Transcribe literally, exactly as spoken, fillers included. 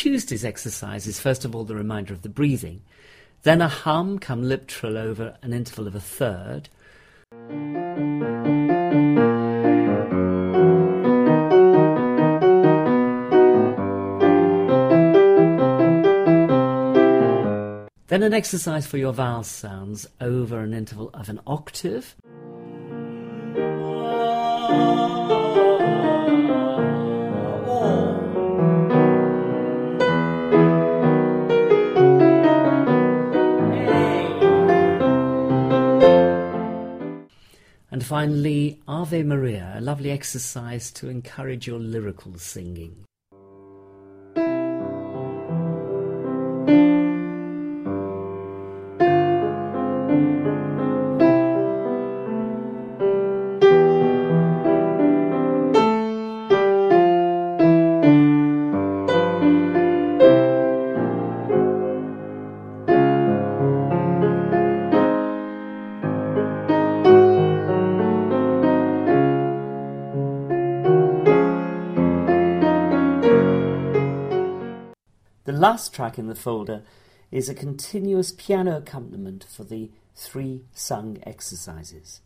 Tuesday's exercise is first of all the reminder of the breathing, then a hum, come lip trill over an interval of a third. Then an exercise for your vowel sounds over an interval of an octave. And finally, Ave Maria, a lovely exercise to encourage your lyrical singing. The last track in the folder is a continuous piano accompaniment for the three sung exercises.